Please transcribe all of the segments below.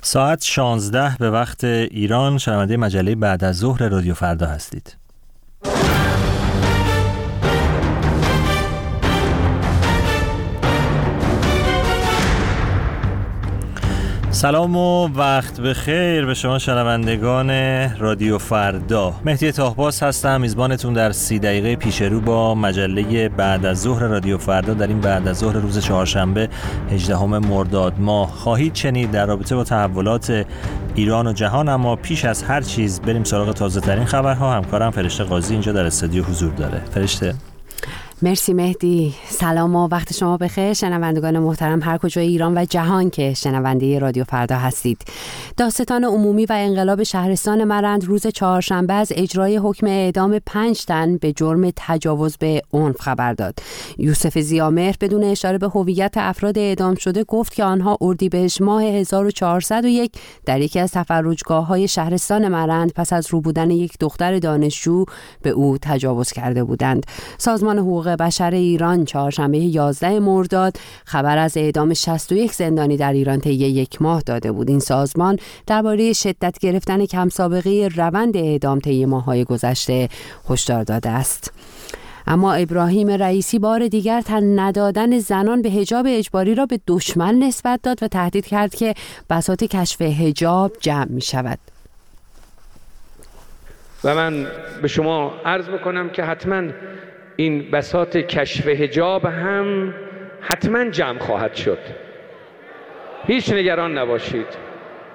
ساعت 16 به وقت ایران، شنونده مجله بعد از ظهر رادیو فردا هستید. سلام و وقت بخیر به شما شنوندگان رادیو فردا. مهدی طاهباز هستم، میزبانتون در 30 دقیقه پیش رو با مجله بعد از ظهر رادیو فردا. در این بعد از ظهر روز چهارشنبه 18 مرداد ماه خواهید شنید در رابطه با تحولات ایران و جهان. اما پیش از هر چیز بریم سراغ تازه ترین خبرها. همکارم فرشته قاضی اینجا در استودیو حضور داره. فرشته. مرسی مهدی. سلام و وقت شما بخیر شنوندگان محترم هر کجای ایران و جهان که شنونده رادیو فردا هستید. دادستان عمومی و انقلاب شهرستان مرند روز چهارشنبه از اجرای حکم اعدام 5 تن به جرم تجاوز به عنف خبر داد. یوسف ضیامهر بدون اشاره به هویت افراد اعدام شده گفت که آنها اردیبهشت ماه 1401 در یکی از تفرجگاه‌های شهرستان مرند پس از روبودن یک دختر دانشجو به او تجاوز کرده بودند. سازمان حقوق بشر ایران چهارشنبه 11 مرداد خبر از اعدام 61 زندانی در ایران طی یک ماه داده بود. این سازمان درباره شدت گرفتن کم سابقه روند اعدام طی ماه‌های گذشته هشدار داده است. اما ابراهیم رئیسی بار دیگر تن ندادن زنان به حجاب اجباری را به دشمن نسبت داد و تهدید کرد که بساط کشف حجاب جمع می شود. و من به شما عرض میکنم که حتما این بساط کشف حجاب هم حتما جمع خواهد شد. هیچ نگران نباشید.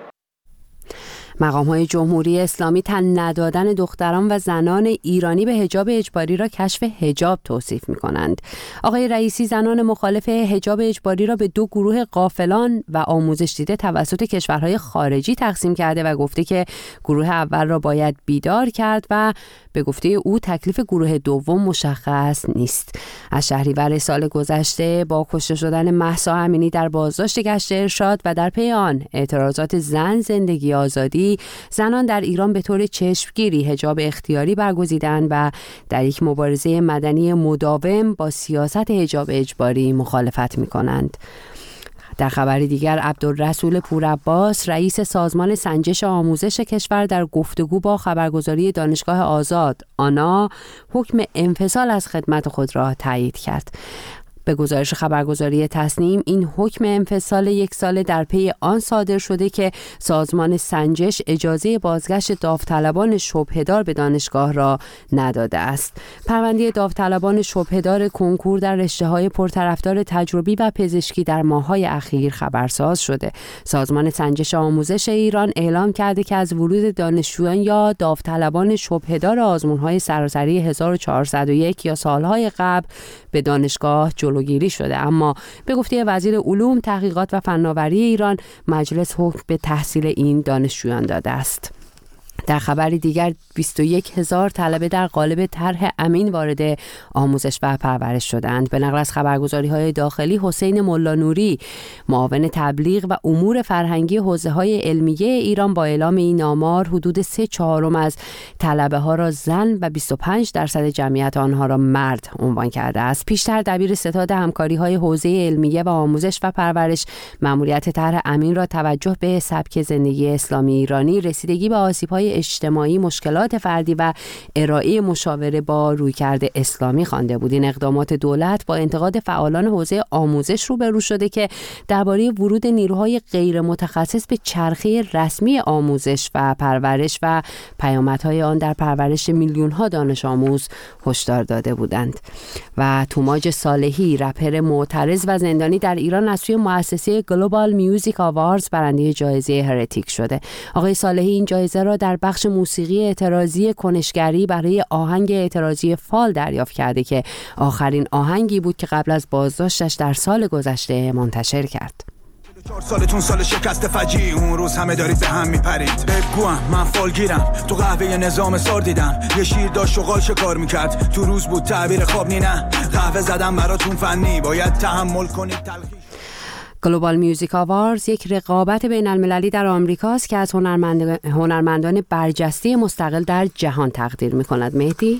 مقام‌های جمهوری اسلامی تن ندادن دختران و زنان ایرانی به حجاب اجباری را کشف حجاب توصیف می‌کنند. آقای رئیسی زنان مخالف حجاب اجباری را به 2 گروه غافلان و آموزش دیده توسط کشورهای خارجی تقسیم کرده و گفته که گروه اول را باید بیدار کرد و به گفته او تکلیف گروه دوم مشخص نیست. از شهریور سال گذشته با کشته شدن مهسا امینی در بازداشت گشت ارشاد و در پی آن اعتراضات زن زندگی آزادی، زنان در ایران به طور چشمگیری حجاب اختیاری برگزیدند و در یک مبارزه مدنی مداوم با سیاست حجاب اجباری مخالفت می‌کنند. در خبری دیگر عبدالرسول پورعباس رئیس سازمان سنجش آموزش کشور در گفتگو با خبرگزاری دانشگاه آزاد آنا حکم انفصال از خدمت خود را تایید کرد. به گزارش خبرگزاری تصنیم این حکم انفصال 1 ساله در پی آن صادر شده که سازمان سنجش اجازه بازگشت داوطلبان شبهه‌دار به دانشگاه را نداده است. پرونده داوطلبان شبهه‌دار کنکور در رشته‌های پرطرفدار تجربی و پزشکی در ماه‌های اخیر خبرساز شده. سازمان سنجش آموزش ایران اعلام کرده که از ورود دانشجویان یا داوطلبان شبهه‌دار آزمون‌های سراسری 1401 یا سال‌های قبل به دانشگاه جلوگیری شده، اما به گفته وزیر علوم، تحقیقات و فناوری ایران مجلس حکم به تحصیل این دانشجویان داده است. در خبری دیگر 21,000 طلبه در قالب طرح امین وارد آموزش و پرورش شدند. به نقل از خبرگزاری‌های داخلی، حسین ملانوری معاون تبلیغ و امور فرهنگی حوزه‌های علمیه ایران با اعلام این آمار حدود 3/4 از طلبه ها را زن و 25% جمعیت آنها را مرد عنوان کرده است. پیشتر دبیر ستاد همکاری‌های حوزه علمیه و آموزش و پرورش مأموریت طرح امین را توجه به سبک زندگی اسلامی ایرانی، رسیدگی به آسیب‌های اجتماعی، مشکلات فردی و ارائه مشاوره با رویکرد اسلامی خوانده بود. این اقدامات دولت با انتقاد فعالان حوزه آموزش روبرو شده که درباره ورود نیروهای غیر متخصص به چرخه رسمی آموزش و پرورش و پیامدهای آن در پرورش میلیون‌ها دانش آموز هشدار داده بودند. و توماج صالحی، رپر معترض و زندانی در ایران، از سوی مؤسسه گلوبال میوزیک آواردز برنده جایزه هرتیک شده. آقای صالحی این جایزه را در بخش موسیقی اعتراضی کنشگری برای آهنگ اعتراضی فال دریافت کرده که آخرین آهنگی بود که قبل از بازداشتش در سال گذشته منتشر کرد. 4 سالتون سال شکست فجی، اون روز همه دارید به هم میپرید. بگوام من فالگیرم، تو قهوه نظام سار دیدم. یه شیر داشت شغال شکار میکرد، تو روز بود تعبیر خواب نه. قهوه زدم براتون فنی، باید تحمل کنید تلخیش. گلوبال میوزیک آواردز یک رقابت بین المللی در آمریکاست که از هنرمندان برجسته مستقل در جهان تقدیر می‌کند. مهدی؟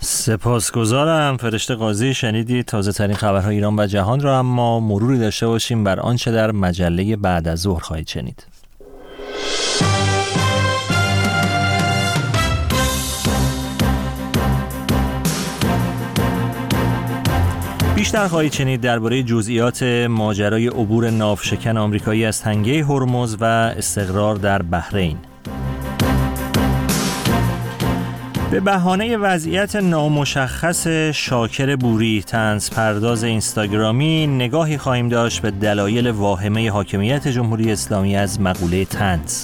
سپاسگزارم فرشته قاضی. شنیدید تازه ترین خبرهای ایران و جهان را، اما مروری داشته باشیم بر آنچه در مجله بعد از ظهر خواهید شنید. بیشتر خواهید شنید درباره جزئیات ماجرای عبور ناوشکن آمریکایی از تنگه هرمز و استقرار در بحرین. به بهانه وضعیت نامشخص شاکر بوری، طنز پرداز اینستاگرامی، نگاهی خواهیم داشت به دلایل واهمه حاکمیت جمهوری اسلامی از مقوله طنز.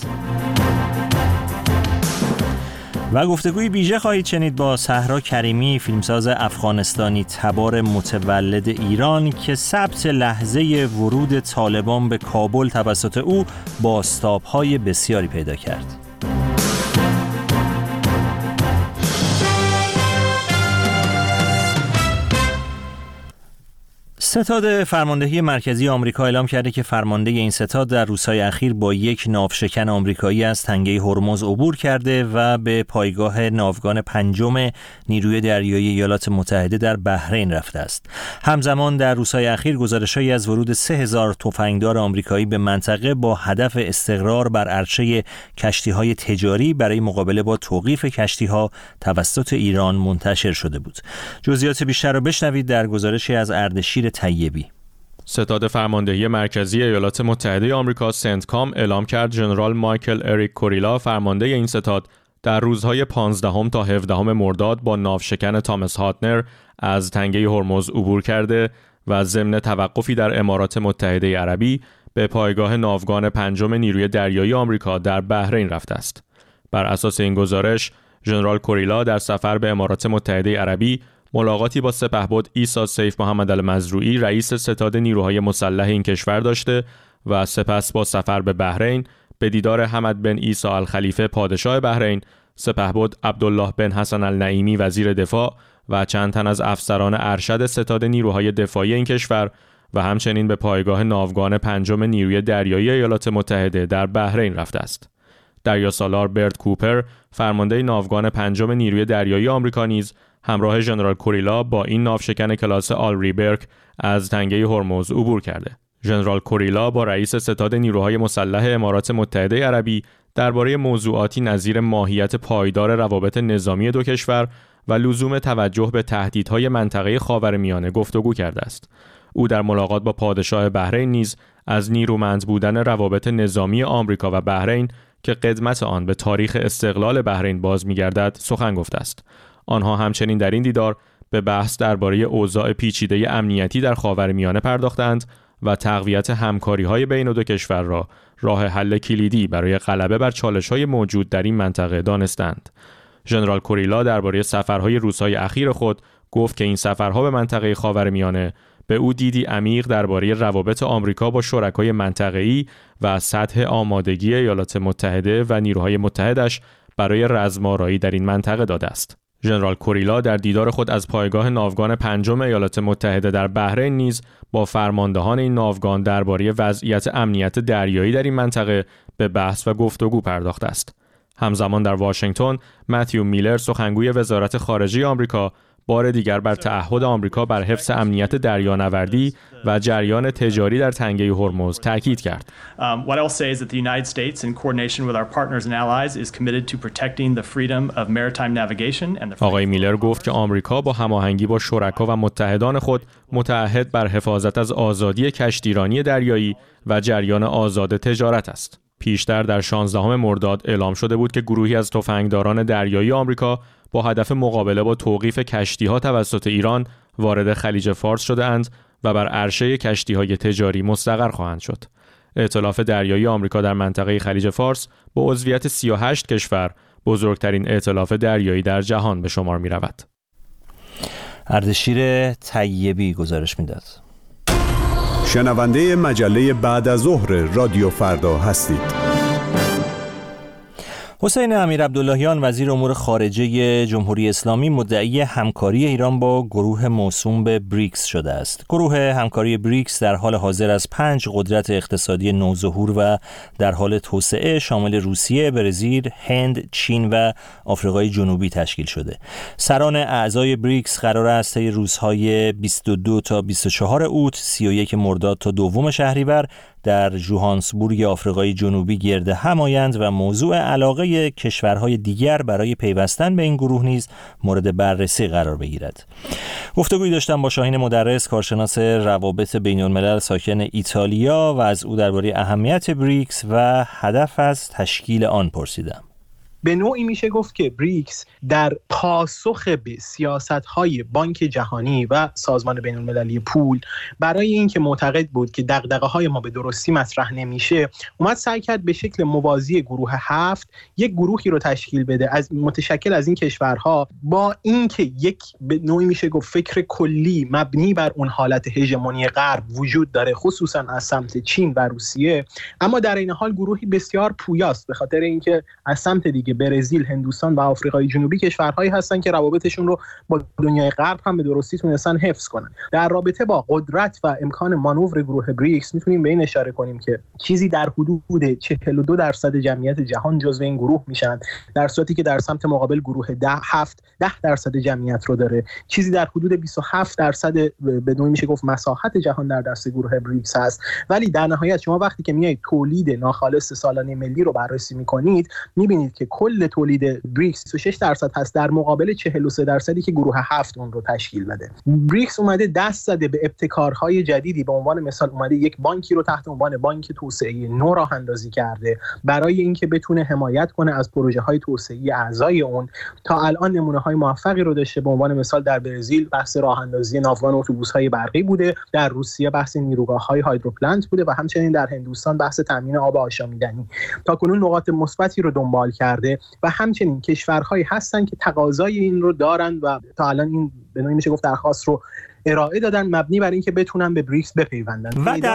و گفتگوی ویژه خواهید شنید با صحرا کریمی، فیلمساز افغانستانی تبار متولد ایران که ثبت لحظه ورود طالبان به کابل توسط او بازتاب‌های بسیاری پیدا کرد. ستاد فرماندهی مرکزی آمریکا اعلام کرده که فرمانده این ستاد در روزهای اخیر با یک ناوشکن آمریکایی از تنگه هرمز عبور کرده و به پایگاه ناوگان پنجم نیروی دریایی ایالات متحده در بحرین رفته است. همزمان در روزهای اخیر گزارش‌هایی از ورود 3000 تفنگدار آمریکایی به منطقه با هدف استقرار بر عرصه کشتی‌های تجاری برای مقابله با توقیف کشتی‌ها توسط ایران منتشر شده بود. جزئیات بیشتر را بشنوید در گزارشی از اردشیر طیبی. ستاد فرماندهی مرکزی ایالات متحده آمریکا سنتکام اعلام کرد ژنرال مایکل اریک کوریلا، فرمانده این ستاد، در روزهای 15 تا 17 مرداد با ناوشکن تامس هاتنر از تنگه هرمز عبور کرده و ضمن توقفی در امارات متحده عربی به پایگاه ناوگان پنجم نیروی دریایی آمریکا در بحرین رفته است. بر اساس این گزارش، ژنرال کوریلا در سفر به امارات متحده عربی ملاقاتی با سپهبد عیسی سیف محمد المزروعی، رئیس ستاد نیروهای مسلح این کشور داشته و سپس با سفر به بحرین به دیدار حمد بن عیسی الخلیفه پادشاه بحرین، سپهبد عبدالله بن حسن النعیمی وزیر دفاع و چند تن از افسران ارشد ستاد نیروهای دفاعی این کشور و همچنین به پایگاه ناوگان پنجم نیروی دریایی ایالات متحده در بحرین رفته است. دریاسالار برت کوپر، فرمانده ناوگان پنجم نیروی دریایی آمریکا نیز همراه ژنرال کوریلا با این ناوشکن کلاس آل ریبرگ از تنگه هرمز عبور کرده. ژنرال کوریلا با رئیس ستاد نیروهای مسلح امارات متحده عربی درباره موضوعاتی نظیر ماهیت پایدار روابط نظامی دو کشور و لزوم توجه به تهدیدهای منطقه خاورمیانه گفتگو کرده است. او در ملاقات با پادشاه بحرین نیز از نیرومند بودن روابط نظامی آمریکا و بحرین که قدمت آن به تاریخ استقلال بحرین باز می‌گردد سخن گفته است. آنها همچنین در این دیدار به بحث درباره اوضاع پیچیده امنیتی در خاورمیانه پرداختند و تقویت همکاری‌های بین دو کشور را راه حل کلیدی برای غلبه بر چالش‌های موجود در این منطقه دانستند. ژنرال کوریلا درباره سفرهای روزهای اخیر خود گفت که این سفرها به منطقه خاورمیانه به او دیدی عمیق درباره روابط آمریکا با شرکای منطقه‌ای و سطح آمادگی ایالات متحده و نیروهای متحدش برای رزم‌آرایی در این منطقه داده است. ژنرال کوریلا در دیدار خود از پایگاه ناوگان پنجم ایالات متحده در بحرین نیز با فرماندهان این ناوگان درباره وضعیت امنیت دریایی در این منطقه به بحث و گفتگو پرداخته است. همزمان در واشنگتن، متیو میلر، سخنگوی وزارت خارجه آمریکا، بار دیگر بر تعهد آمریکا بر حفظ امنیت دریانوردی و جریان تجاری در تنگه هرمز تاکید کرد. What I'll say is that the United States, in coordination with our partners and allies, is committed to protecting the freedom of maritime navigation and the. آقای میلر گفت که آمریکا با هماهنگی با شرکا و متحدان خود متعهد بر حفاظت از آزادی کشتیرانی دریایی و جریان آزاد تجارت است. پیشتر در 16 مرداد اعلام شده بود که گروهی از تفنگداران دریایی آمریکا با هدف مقابله با توقیف کشتی‌ها توسط ایران وارد خلیج فارس شده‌اند و بر عرصه کشتی‌های تجاری مستقر خواهند شد. ائتلاف دریایی آمریکا در منطقه خلیج فارس با عضویت 38 کشور بزرگترین ائتلاف دریایی در جهان به شمار می‌رود. اردشیر طیبی گزارش می‌داد. شنونده مجله بعد از ظهر رادیو فردا هستید. حسین امیرعبداللهیان وزیر امور خارجه جمهوری اسلامی مدعی همکاری ایران با گروه موسوم به بریکس شده است. گروه همکاری بریکس در حال حاضر از 5 قدرت اقتصادی نوظهور و در حال توسعه شامل روسیه، برزیل، هند، چین و آفریقای جنوبی تشکیل شده. سران اعضای بریکس قرار است طی روزهای 22 تا 24 اوت، 31 مرداد تا 2 شهریور در ژوهانسبورگ آفریقای جنوبی گرد هم آیند و موضوع علاقه کشورهای دیگر برای پیوستن به این گروه نیز مورد بررسی قرار بگیرد. گفتگویی داشتم با شاهین مدرس، کارشناس روابط بین‌الملل ساکن ایتالیا، و از او درباره اهمیت بریکس و هدف از تشکیل آن پرسیدم. به نوعی میشه گفت که بریکس در پاسخ به سیاست‌های بانک جهانی و سازمان بین‌المللی پول برای اینکه معتقد بود که دغدغه‌های ما به درستی مطرح نمیشه، اومد سعی کرد به شکل موازی گروه 7 یک گروهی رو تشکیل بده متشکل از این کشورها، با اینکه یک به نوعی میشه گفت فکر کلی مبنی بر اون حالت هژمونی غرب وجود داره، خصوصا از سمت چین و روسیه، اما در این حال گروهی بسیار پویاست، به خاطر اینکه از سمت دیگه برزیل، هندوستان و آفریقای جنوبی کشورهایی هستن که روابطشون رو با دنیای غرب هم به درستی تونستن حفظ کنن. در رابطه با قدرت و امکان مانور گروه بریکس میتونیم به این اشاره کنیم که چیزی در حدود 42% جمعیت جهان جزو این گروه میشن، در صورتی که در سمت مقابل گروه 10% جمعیت رو داره. چیزی در حدود 27% به نوعی میشه گفت مساحت جهان در دست گروه بریکس هست. ولی در نهایت شما وقتی که میایید تولید ناخالص سالانه ملی رو بررسی میکنید، میبینید که کل تولید بریکس 26% هست در مقابل 43% که گروه 7 اون رو تشکیل بده. بریکس اومده دست زده به ابتکارهای جدیدی، به عنوان مثال اومده یک بانکی رو تحت عنوان بانک توسعه نو راه اندازی کرده برای اینکه بتونه حمایت کنه از پروژه‌های توسعه‌ای اعضای اون. تا الان نمونه‌های موفقی رو داشته، به عنوان مثال در برزیل بحث راه اندازی ناوگان اتوبوس‌های برقی بوده، در روسیه بحث نیروگاه‌های هایدروپلنت بوده و همچنین در هندوستان بحث تامین آب آشامیدنی. تاکنون نقاط مثبتی رو دنبال کرده و همچنین کشورهایی هستن که تقاضای این رو دارن و تا الان این به نوعی میشه گفت درخواست رو ارائه دادن مبنی بر اینکه بتونن به بریکس بپیوندن.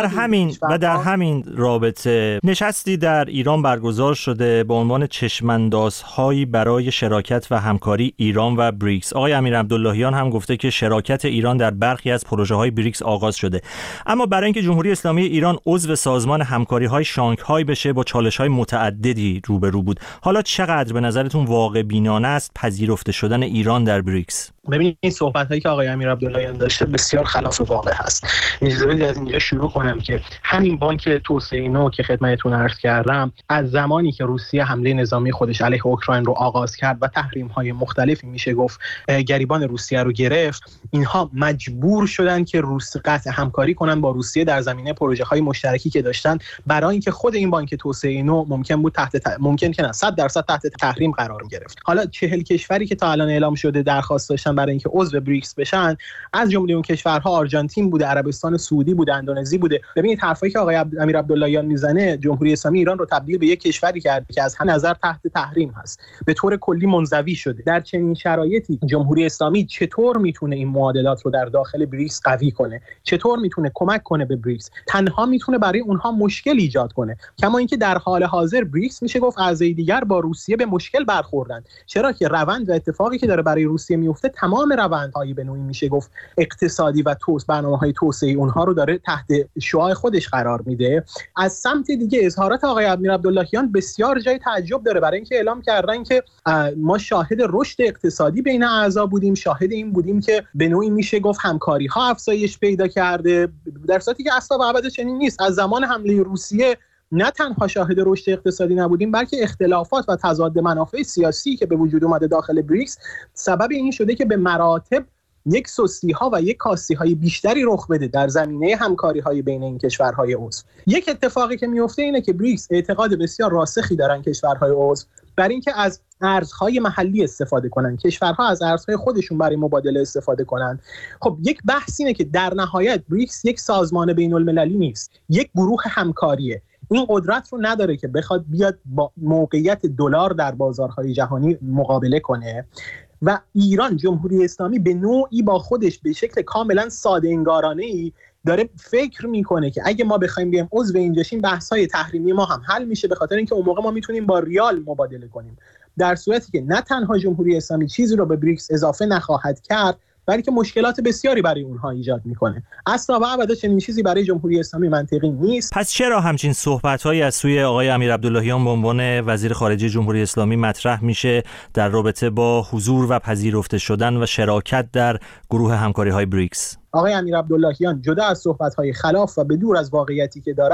و در همین رابطه نشستی در ایران برگزار شده با عنوان چشم‌اندازهایی برای شراکت و همکاری ایران و بریکس. آقای امیر عبداللهیان هم گفته که شراکت ایران در برخی از پروژه‌های بریکس آغاز شده، اما برای اینکه جمهوری اسلامی ایران عضو سازمان همکاری‌های شانگهای بشه با چالش‌های متعددی روبرو بود. حالا چقدر به نظرتون واقع بینانه است پذیرفته شدن ایران در بریکس؟ ببینید این صحبت‌هایی که آقای امیر عبداللهیان داشته بسیار خلاف واقع هست. اجازه بدید از اینجا شروع کنم که همین بانک توسعه نو که خدمتتون عرض کردم، از زمانی که روسیه حمله نظامی خودش علیه اوکراین رو آغاز کرد و تحریم‌های مختلفی میشه گفت گریبان روسیه رو گرفت، اینها مجبور شدن که قطع همکاری کنن با روسیه در زمینه پروژه‌های مشترکی که داشتن، برای اینکه خود این بانک توسعه نو ممکن بود ممکن که نه 100% تحت تحریم قرار گرفت. حالا 40 کشوری که تا الان اعلام شده درخواست داشتن برای اینکه عضو بریکس بشن، از جمله اون کشورها آرژانتین بوده، عربستان سعودی بوده، اندونزی بوده. ببینید حرفایی که آقای امیر عبداللهیان میزنه، جمهوری اسلامی ایران رو تبدیل به یک کشوری کرده که از هر نظر تحت تحریم هست، به طور کلی منزوی شده. در چنین شرایطی جمهوری اسلامی چطور میتونه این معادلات رو در داخل بریکس قوی کنه؟ چطور میتونه کمک کنه به بریکس؟ تنها میتونه برای اونها مشکل ایجاد کنه. کما اینکه در حال حاضر بریکس میشه گفت اعضای دیگر با روسیه به مشکل برخوردن، چرا که روند و اتفاقی که داره برای روسیه میفته تمام روندهای به نوعی میشه گفت اقتصادی و برنامه‌های توسعه اونها رو داره تحت شعاع خودش قرار میده. از سمت دیگه اظهارات آقای امیر عبداللهیان بسیار جای تعجب داره، برای اینکه اعلام کردن که ما شاهد رشد اقتصادی بین اعضا بودیم، شاهد این بودیم که به نوعی میشه گفت همکاری‌ها افزایش پیدا کرده، در صورتی که اصلا و ابدا چنین نیست. از زمان حمله روسیه نه تنها شاهد رشد اقتصادی نبودیم، بلکه اختلافات و تضاد منافع سیاسی که به وجود اومده داخل بریکس سبب این شده که به مراتب یک سستی‌ها و یک کاستی‌های بیشتری رخ بده در زمینه همکاری‌های بین این کشورهای عضو. یک اتفاقی که میفته اینه که بریکس اعتقاد بسیار راسخی دارن کشورهای عضو بر اینکه از ارزهای محلی استفاده کنن، کشورها از ارزهای خودشون برای مبادله استفاده کنن. خب یک بحث اینه که در نهایت بریکس یک سازمان بین‌المللی نیست، یک گروه همکاریه. این قدرت رو نداره که بخواد بیاد با موقعیت دلار در بازارهای جهانی مقابله کنه و ایران، جمهوری اسلامی، به نوعی با خودش به شکل کاملا ساده انگارانه‌ای داره فکر میکنه که اگه ما بخوایم بیایم عضو اینجا شیم، بحث‌های تحریمی ما هم حل میشه، به خاطر اینکه اون موقع ما میتونیم با ریال مبادله کنیم. در صورتی که نه تنها جمهوری اسلامی چیزی رو به بریکس اضافه نخواهد کرد، بلکه مشکلات بسیاری برای اونها ایجاد میکنه. اصلا و ابدا چنین چیزی برای جمهوری اسلامی منطقی نیست. پس چرا همچین صحبت‌هایی از سوی آقای امیر عبداللهیان به عنوان وزیر خارجه جمهوری اسلامی مطرح میشه در رابطه با حضور و پذیرفته شدن و شراکت در گروه همکاری‌های بریکس؟ آقای امیر عبداللهیان جدا از صحبت‌های خلاف و بدور از واقعیتی که دارن،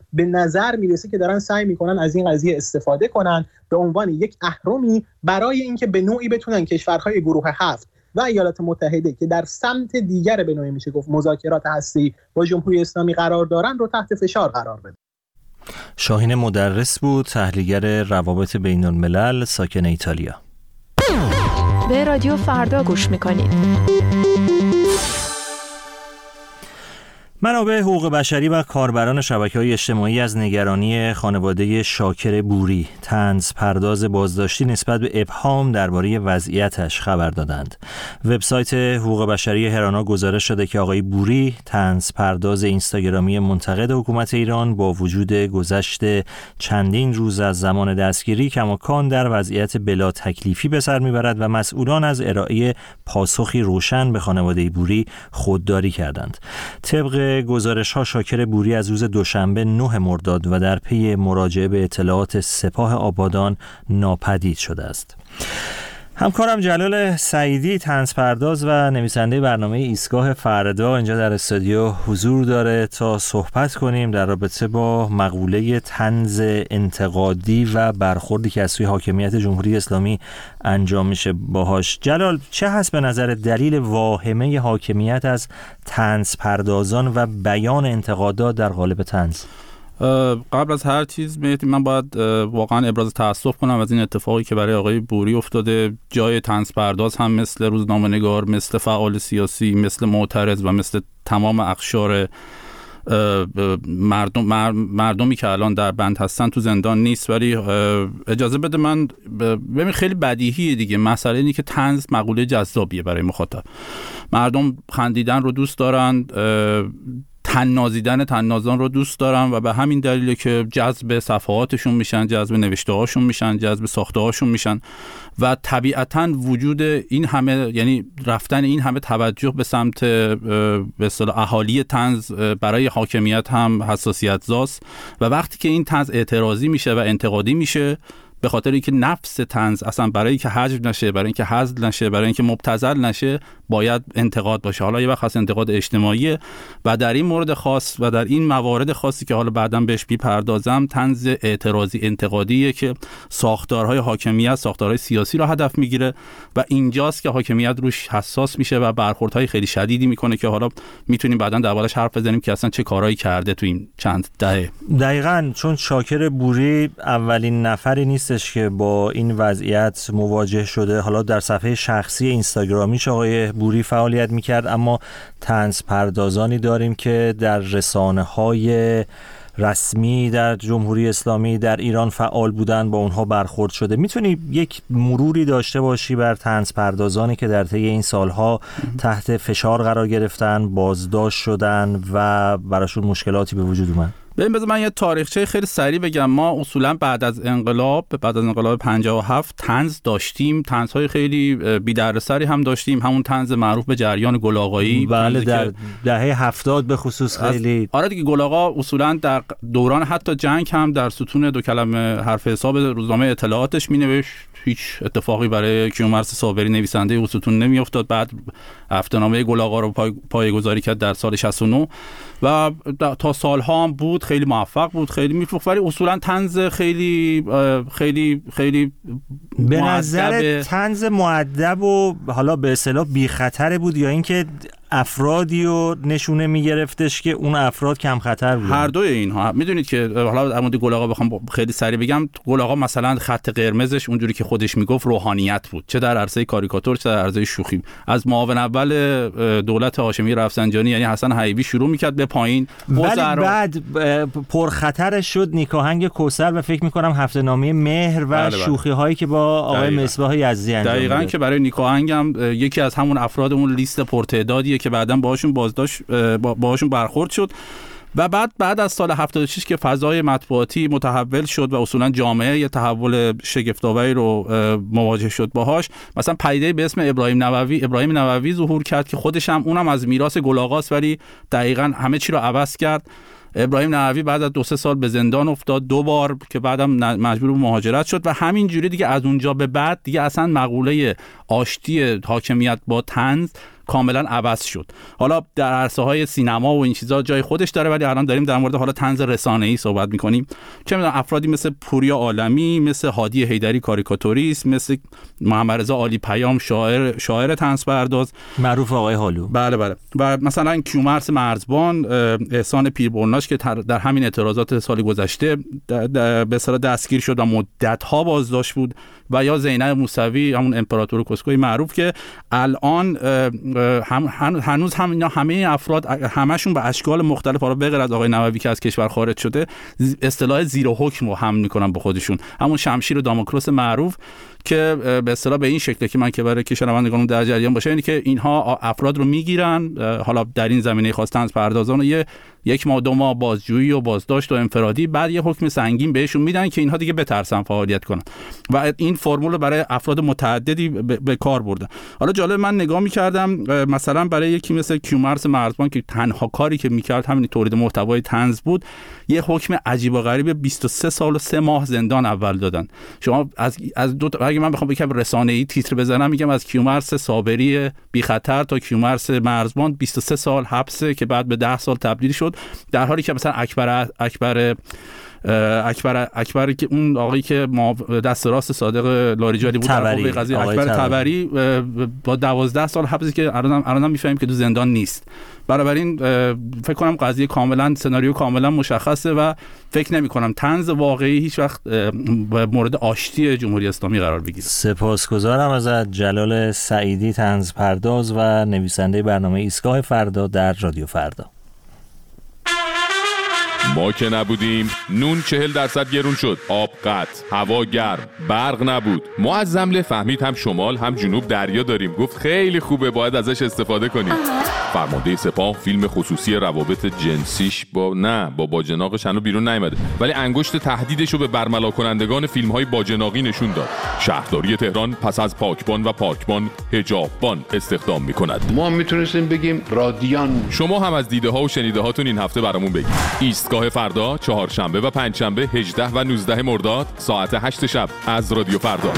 به نظر میرسه که دارن سعی میکنن از این قضیه استفاده کنن به عنوان یک اهرمی برای اینکه به نوعی بتونن کشورهای گروه 7 و ایالات متحده که در سمت دیگر به نوعی میشه گفت مذاکرات هسته‌ای با جمهوری اسلامی قرار دارن رو تحت فشار قرار بدن. شاهین مدرس بود، تحلیلگر روابط بین الملل، ساکن ایتالیا. به رادیو فردا گوش میکنید. منابع حقوق بشری و کاربران شبکه‌های اجتماعی از نگرانی خانواده شاکر بوری، طنز پرداز بازداشتی نسبت به ابهام درباره وضعیتش خبر دادند. وبسایت حقوق بشری هرانا گزارش داده که آقای بوری، طنز پرداز اینستاگرامی منتقد حکومت ایران، با وجود گذشت چندین روز از زمان دستگیری کماکان در وضعیت بلا تکلیفی به سر میبرد و مسئولان از ارائه پاسخی روشن به خانواده بوری خودداری کردند. طبق گزارش‌ها شاکر بوری از روز دوشنبه 9 مرداد و در پی مراجعه به اطلاعات سپاه آبادان ناپدید شده است. همکارم جلال سعیدی، طنزپرداز و نویسنده برنامه ایستگاه فردا، اینجا در استودیو حضور داره تا صحبت کنیم در رابطه با مقوله طنز انتقادی و برخوردی که از سوی حاکمیت جمهوری اسلامی انجام میشه باهاش. جلال، چه هست به نظر دلیل واهمه حاکمیت از طنزپردازان و بیان انتقادات در قالب طنز؟ قبل از هر چیز من باید واقعا ابراز تأسف کنم از این اتفاقی که برای آقای بوری افتاده. جای طنزپرداز هم مثل روزنامه‌نگار، مثل فعال سیاسی، مثل معترض و مثل تمام اقشار مردمی که الان در بند هستن تو زندان نیست. ولی اجازه بده من ببین، خیلی بدیهیه دیگه. مسئله اینه که طنز مقوله جذابیه برای مخاطب. مردم خندیدن رو دوست دارن، طنازان رو دوست دارن و به همین دلیله که جذب صفحاتشون میشن، جذب نوشته هاشون میشن، جذب ساخته هاشون میشن و طبیعتاً وجود این همه، یعنی رفتن این همه توجه به سمت به اصطلاح اهالی طنز برای حاکمیت هم حساسیت زاست و وقتی که این طنز اعتراضی میشه و انتقادی میشه، به خاطر اینکه نفس طنز اصلا برای اینکه حجم نشه، برای اینکه هزل نشه، برای اینکه مبتذل نشه، باید انتقاد باشه. حالا یه وقت هست انتقاد اجتماعی و در این مورد خاص و در این موارد خاصی که حالا بعداً بهش میپردازم، طنز اعتراضی انتقادیه که ساختارهای حاکمیت، ساختارهای سیاسی رو هدف میگیره و اینجاست که حاکمیت روش حساس میشه و برخوردهای خیلی شدیدی میکنه که حالا میتونیم بعداً دربارش حرف بزنیم که اصلا چه کارهایی کرده تو این چند دهه. دقیقاً، چون شاکر بوری اولین نفری نیستش که با این وضعیت مواجه شده. حالا در صفحه شخصی اینستاگرامیش آقای بوری فعالیت میکرد، اما طنز پردازانی داریم که در رسانه‌های رسمی در جمهوری اسلامی در ایران فعال بودن، با اونها برخورد شده. میتونی یک مروری داشته باشی بر طنز پردازانی که در طی این سالها تحت فشار قرار گرفتن، بازداشت شدن و براشون مشکلاتی به وجود اومد؟ بذار من یه تاریخچه خیلی سریع بگم. ما اصولا بعد از انقلاب 57 طنز داشتیم، طنزهای خیلی بی‌دردسری هم داشتیم. همون طنز معروف به جریان گل آقایی، بله، در دهه 70 به خصوص خیلی. آره دیگه، گل آقا اصولا در دوران حتی جنگ هم در ستون 2 کلمه حرف حساب روزنامه اطلاعاتش مینوشت. هیچ اتفاقی برای کیومرث صابری نویسنده اون ستون نمیافتاد. بعد هفته‌نامه گل آقا رو پایه‌گذاری کرد در سال 69 و تا سالها هم بود، خیلی موفق بود، خیلی میفروخت. ولی اصولا طنز خیلی خیلی خیلی به نظر طنز مؤدب و حالا به اصطلاح بی خطر بود، یا اینکه افرادی رو نشونه میگرفتش که اون افراد کم خطر بودن؟ هر دوی اینها. میدونید که حالا در مورد گل آقا بخوام خیلی سریع بگم، گل آقا مثلا خط قرمزش اونجوری که خودش میگفت روحانیت بود، چه در عرصه کاریکاتور چه در عرصه شوخی. از معاون اول دولت هاشمی رفسنجانی یعنی حسن حیوی شروع میکرد به پایین، ولی بعد پرخطرش شد نیکاهنگ کوثر و فکر میکنم هفته‌نامه مهر و شوخی هایی که با آقای مصباح یزدی انجام داد. دقیقاً که برای نیکاهنگ هم یکی از همون افراد اون لیست پرتعدادیه که بعداً باهاشون برخورد شد. و بعد از سال 76 که فضای مطبوعاتی متحول شد و اصولا جامعه یه تحول شگفت‌آوری رو مواجه شد باهاش، مثلا پدیده به اسم ابراهیم نووی ظهور کرد که خودش هم اونم از میراث گل آقاست، ولی دقیقاً همه چی رو عوض کرد. ابراهیم نووی بعد از 2-3 سال به زندان افتاد 2 بار که بعدم مجبور به مهاجرت شد و همین جوری دیگه از اونجا به بعد دیگه اصلا مقوله آشتی حاکمیت با طنز کاملا عوض شد. حالا در عرصه‌های سینما و این چیزا جای خودش داره، ولی الان داریم در مورد حالا طنز رسانه‌ای صحبت می‌کنیم. چه می‌دونم افرادی مثل پوریا عالمی، مثل هادی حیدری کاریکاتوریست، مثل محمد رضا عالی پیام شاعر طنز پرداز معروف آقای هالو، بله، و مثلا کیومرث مرزبان، احسان پیربرناش که در همین اعتراضات سال گذشته به اصطلاح دستگیر شد و مدت‌ها بازداشت بود، و یا زینب موسوی همون امپراتور کوسکوی معروف که الان هنوز همه افراد همشون به اشکال مختلف، حالا بغیر از آقای نووی که از کشور خارج شده، اصطلاح زیر حکم رو حمل میکنن به خودشون. همون شمشیر داموکلس معروف که به اصطلاح به این شکلی که من که برای شنوندگانم در جریان باشه، یعنی که اینها افراد رو میگیرن، حالا در این زمینه خاص طنز پردازان، یک ماه 2 ماه بازجویی و بازداشت و انفرادی، بعد یه حکم سنگین بهشون میدن که اینها دیگه بترسن فعالیت کنن، و این فرمول برای افراد متعددی به کار بردن. حالا جالب، من نگاه می‌کردم مثلا برای یکی مثل کیومرث مرزبان که تنها کاری که می‌کرد همین تولید محتوای طنز بود، یه حکم عجیب و غریب 23 سال و 3 ماه زندان اول دادن. شما از دو تا، اگه من بخوام بگم رسانه‌ای تیتر بزنم، میگم از کیومرث صابری بی خطر تا کیومرث مرزبان 23 سال حبسه که بعد به 10 سال تبدیل شد، در حالی که مثلا اکبر که اون آقایی که دست راست صادق لاریجانی بود در قوه قضاییه، اکبر تبری با 12 سال حبسی که الان میفهمیم که تو زندان نیست. بنابراین فکر کنم قضیه کاملا سناریو کاملا مشخصه و فکر نمی کنم طنز واقعی هیچ وقت مورد آشتی جمهوری اسلامی قرار بگیره. سپاسگزارم ازت جلال سعیدی، طنز پرداز و نویسنده برنامه ایستگاه فردا در رادیو فردا. ما که نبودیم نون 40% گرون شد، آب قطع، هوا گرم، برق نبود. ما از زمله فهمید هم شمال هم جنوب دریا داریم، گفت خیلی خوبه، باید ازش استفاده کنیم. فرمانده سپاه فیلم خصوصی روابط جنسیش با باجناقش هنوز بیرون نیامده، ولی انگشت تهدیدشو به برملا کنندگان فیلم‌های باجناقی نشون داد. شهرداری تهران پس از پاکبان و پاکبان حجاببان استخدام می‌کند. ما میتونستیم بگیم رادیان. شما هم از دیده ها و شنیده هاتون این هفته برامون بگید. ایستگاه فردا چهارشنبه و پنجشنبه 18 و 19 مرداد ساعت 8 شب از رادیو فردا.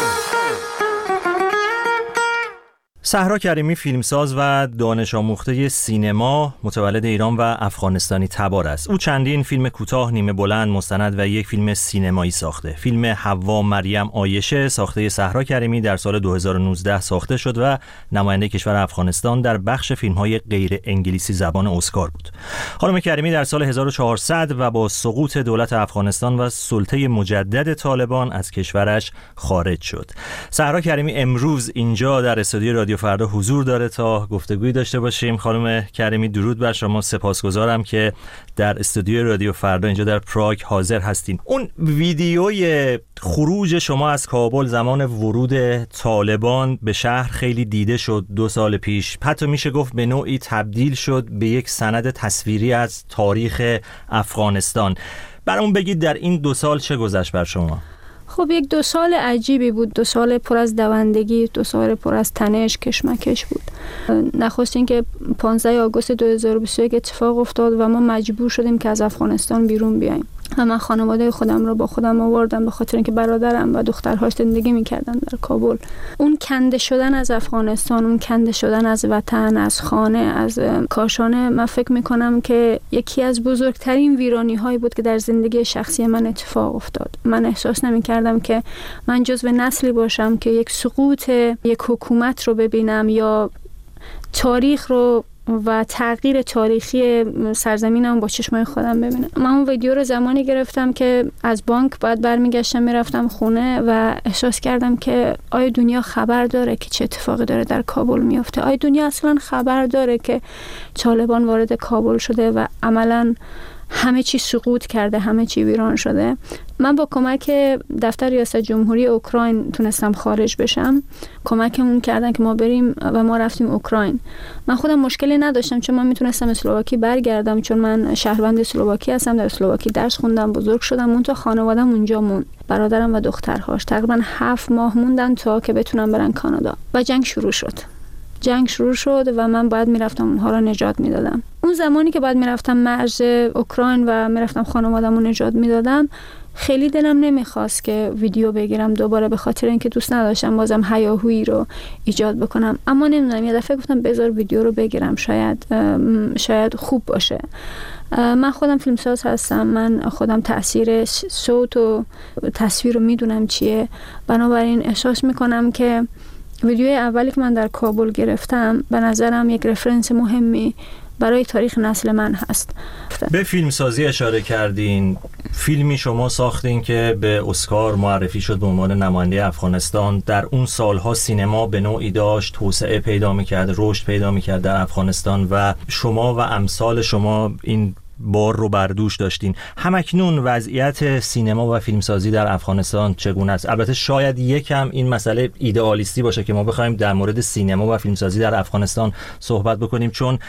صحرا کریمی فیلمساز و دانش آموخته سینما، متولد ایران و افغانستانی تبار است. او چندین فیلم کوتاه، نیمه بلند، مستند و یک فیلم سینمایی ساخته. فیلم حوا مریم عایشه ساخته صحرا کریمی در سال 2019 ساخته شد و نماینده کشور افغانستان در بخش فیلم‌های غیر انگلیسی زبان اسکار بود. خانم کریمی در سال 1400 و با سقوط دولت افغانستان و سلطه مجدد طالبان از کشورش خارج شد. صحرا کریمی امروز اینجا در استودیو رادیو فردا حضور داره تا گفتگویی داشته باشیم. خانم کریمی درود بر شما، سپاسگزارم که در استودیو رادیو فردا اینجا در پراگ حاضر هستین. اون ویدیوی خروج شما از کابل زمان ورود طالبان به شهر خیلی دیده شد 2 سال پیش، حتی میشه گفت به نوعی تبدیل شد به یک سند تصویری از تاریخ افغانستان. برامون بگید در این 2 سال چه گذشت بر شما؟ خب 1-2 سال عجیبی بود، 2 سال پر از دوندگی، 2 سال پر از تنش، کشمکش بود. نخست این که 15 آگوست 2021 اتفاق افتاد و ما مجبور شدیم که از افغانستان بیرون بیاییم و من خانواده خودم رو با خودم آوردم به خاطر اینکه برادرم و دخترهاش زندگی میکردن در کابل. اون کنده شدن از افغانستان، اون کنده شدن از وطن، از خانه، از کاشانه، من فکر میکنم که یکی از بزرگترین ویرانی هایی بود که در زندگی شخصی من اتفاق افتاد. من احساس نمیکردم که من جزو نسلی باشم که یک سقوط یک حکومت رو ببینم یا تاریخ رو و تغییر تاریخی سرزمینم با چشمای خودم ببینم. من اون ویدیو رو زمانی گرفتم که از بانک بعد برمیگشتم میرفتم خونه و احساس کردم که آیا دنیا خبر داره که چه اتفاقی داره در کابل میفته؟ آیا دنیا اصلا خبر داره که طالبان وارد کابل شده و عملاً همه چی سقوط کرده، همه چی ویران شده؟ من با کمک دفتر ریاست جمهوری اوکراین تونستم خارج بشم. کمکمون کردن که ما بریم و ما رفتیم اوکراین. من خودم مشکلی نداشتم چون من میتونستم اسلواکی برگردم، چون من شهروند اسلواکی هستم، در اسلواکی درس خوندم، بزرگ شدم. اون تا خانواده‌ام اونجا موند، برادرم و دخترهاش تقریبا 7 ماه موندن تا که بتونن برن کانادا و جنگ شروع شد و من باید میرفتم اونها رو نجات میدادم. اون زمانی که باید میرفتم مرز اوکراین و میرفتم خانواده‌مو نجات میدادم، خیلی دلم نمیخواست که ویدیو بگیرم دوباره، به خاطر اینکه دوست نداشتم بازم هیاهویی رو ایجاد بکنم. اما نمیدونم، یه دفعه گفتم بذار ویدیو رو بگیرم، شاید خوب باشه. من خودم فیلمساز هستم، من خودم تاثیر صوت و تصویر رو میدونم چیه، بنابراین احساس میکنم که ویدیوی اولی که من در کابل گرفتم به نظرم یک رفرنس مهمی برای تاریخ نسل من هست. به فیلمسازی اشاره کردین، فیلمی شما ساختین که به اسکار معرفی شد به عنوان نماینده افغانستان. در اون سالها سینما به نوعی داشت توسعه پیدا می‌کرد، رشد پیدا می‌کرد در افغانستان و شما و امثال شما این بار رو بر دوش داشتین. همکنون وضعیت سینما و فیلمسازی در افغانستان چگونه است؟ البته شاید یکم این مسئله ایدئالیستی باشه که ما بخوایم در مورد سینما و فیلمسازی در افغانستان صحبت بکنیم، چون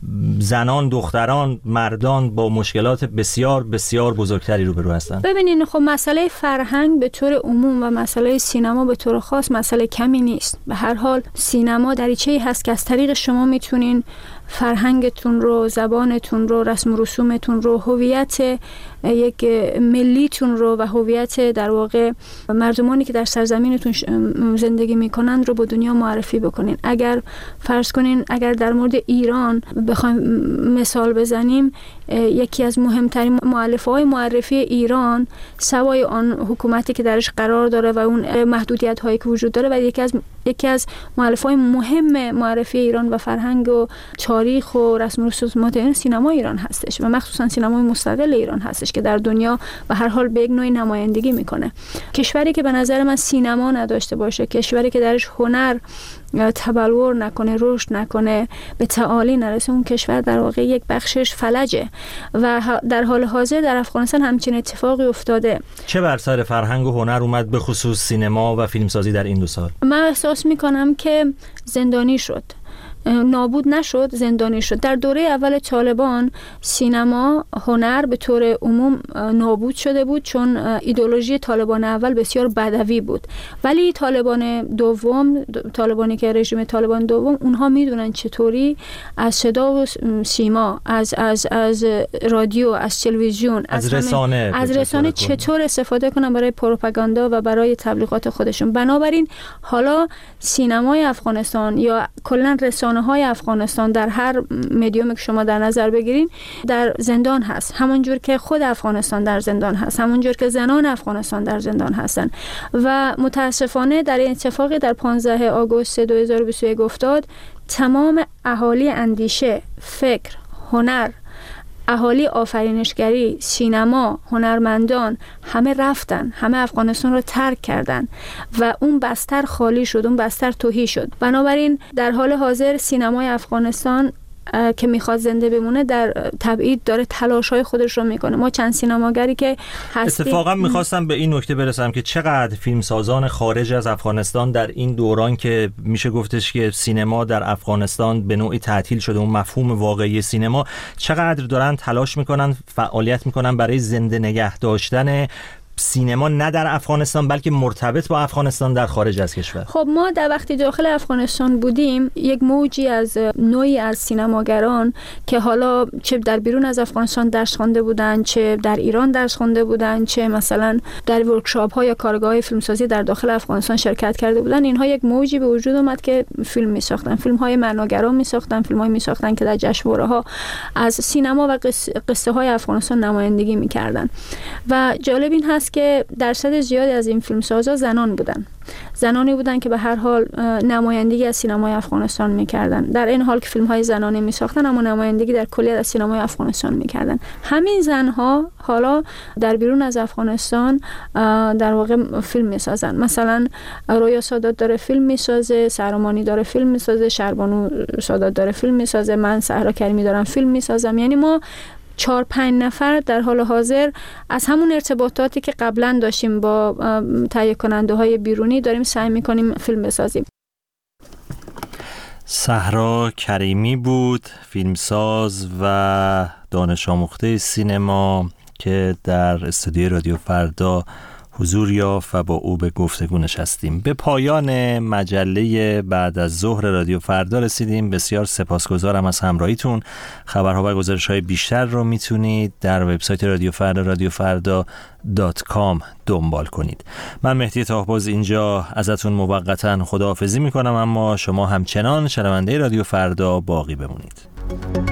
زنان، دختران، مردان با مشکلات بسیار بسیار بزرگتری روبرو هستند. ببینین خب مسئله فرهنگ به طور عموم و مسئله سینما به طور خاص مسئله کمی نیست. به هر حال سینما دریچه‌ای هست که از طریق شما میتونین فرهنگتون رو، زبانتون رو، رسم و رسومتون رو، هویت یک ملیتون رو و هویت در واقع مردمانی که در سرزمینتون زندگی میکنن رو به دنیا معرفی بکنین. اگر فرض کنین اگر در مورد ایران بخوایم مثال بزنیم، یکی از مهمترین مؤلفه‌های معرفی ایران سوای آن حکومتی که درش قرار داره و اون محدودیت هایی که وجود داره و یکی از مؤلفه‌های مهم معرفی ایران و فرهنگ و تاریخ و رسم و رسومات این سینما ایران هستش و مخصوصا سینمای مستقل ایران هستش که در دنیا به هر حال به یک نوعی نمایندگی میکنه. کشوری که به نظر من سینما نداشته باشه، کشوری که درش هنر تبلور نکنه، رشد نکنه، به تعالی نرسه، اون کشور در واقع یک بخشش فلجه و در حال حاضر در افغانستان همچین اتفاقی افتاده. چه بر سر فرهنگ و هنر اومد به خصوص سینما و فیلمسازی در این 2 سال؟ من احساس میکنم که زندانی شد، نابود نشد، زندانی شد. در دوره اول طالبان سینما، هنر به طور عموم نابود شده بود چون ایدئولوژی طالبان اول بسیار بدوی بود، ولی طالبان دوم، طالبانی که رژیم طالبان دوم، اونها میدونن چطوری از صدا و سیما، از رادیو، از تلویزیون، از رسانه چطور استفاده کنن برای پروپاگاندا و برای تبلیغات خودشون. بنابراین حالا سینمای افغانستان یا کلا رسانه‌های افغانستان در هر مدیومی که شما در نظر بگیرین در زندان هست، همونجور که خود افغانستان در زندان هست، همونجور که زنان افغانستان در زندان هستن و متاسفانه در این اتفاقی در 15 آگوست 2021 افتاد، تمام اهالی اندیشه، فکر، هنر، اهالی آفرینشگری، سینما، هنرمندان همه رفتن، همه افغانستان رو ترک کردن و اون بستر خالی شد، اون بستر تهی شد. بنابراین در حال حاضر سینمای افغانستان که میخواد زنده بمونه در تبعید داره تلاش‌های خودش رو میکنه. ما چند سینماگری که هستیم. اتفاقا میخواستم به این نکته برسم که چقدر فیلمسازان خارج از افغانستان در این دوران که میشه گفتش که سینما در افغانستان به نوعی تعطیل شده، اون مفهوم واقعی سینما، چقدر دارن تلاش میکنن، فعالیت میکنن برای زنده نگه داشتن سینما نه در افغانستان بلکه مرتبط با افغانستان در خارج از کشور. خب ما در وقتی داخل افغانستان بودیم یک موجی از نوعی از سینماگران که حالا چه در بیرون از افغانستان درس خوانده بودن، چه در ایران درس خوانده بودن، چه مثلا در ورکشاپ ها یا کارگاه فیلمسازی در داخل افغانستان شرکت کرده بودن، اینها یک موجی به وجود اومد که فیلم می‌ساختن، فیلم‌های معناگرا می‌ساختن، فیلم‌های می‌ساختن که در جشنواره‌ها از سینما و قصه‌های افغانستان نمایندگی می‌کردن. و جالب این هست که درصد زیادی از این فیلمسازا زنان بودن، زنانی بودن که به هر حال نمایندگی از سینمای افغانستان میکردن، در این حال که فیلم‌های زنانه میساختن اما نمایندگی در کلیت از سینمای افغانستان میکردن. همین زنها حالا در بیرون از افغانستان در واقع فیلم میسازن. مثلا رویا سادات داره فیلم میسازه، سهرامانی داره فیلم میسازه، شربانو سادات داره فیلم میسازه، من صحرا کریمی دارم فیلم میسازم. یعنی ما 4-5 نفر در حال حاضر از همون ارتباطاتی که قبلا داشتیم با تهیه کننده های بیرونی داریم سعی میکنیم فیلم بسازیم. صحرا کریمی بود، فیلمساز و دانش آموخته سینما که در استودیوی رادیو فردا حضور یافت و با او به گفتگو نشستیم. به پایان مجله بعد از ظهر رادیو فردا رسیدیم. بسیار سپاسگزارم از همراهیتون. خبرها و گزارش‌های بیشتر رو میتونید در وبسایت رادیو فردا radiofarda.com دنبال کنید. من مهدی طاهباز اینجا ازتون موقتا خداحافظی میکنم، اما شما همچنان شنونده رادیو فردا باقی بمونید.